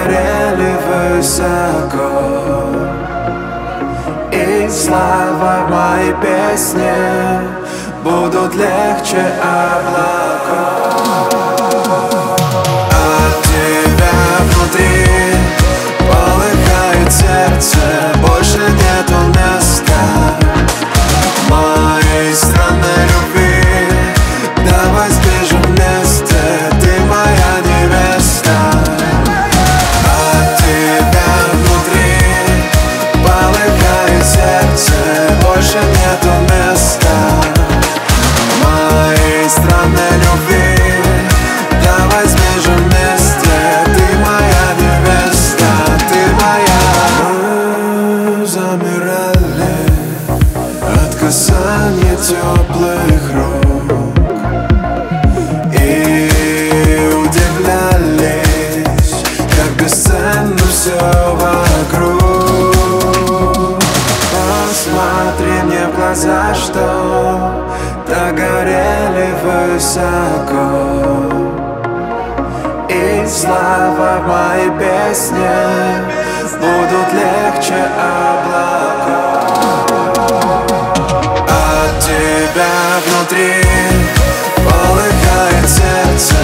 горели высоко, и слова в моей песне будут легче облаков. От тебя внутри полыхает сердце, больше нету места моей странной любви. Давай сбежим вместе, ты моя невеста. От тебя внутри полыхает сердце, больше нету места моей странной любви. Давай сбежим вместе, ты моя невеста, ты моя. Мы замирали от касания теплых рук и удивлялись, как бесценно все вокруг. Посмотри мне в глаза, что так горели высоко, и слова в моей песне будут легче облаков. От тебя внутри полыхает сердце,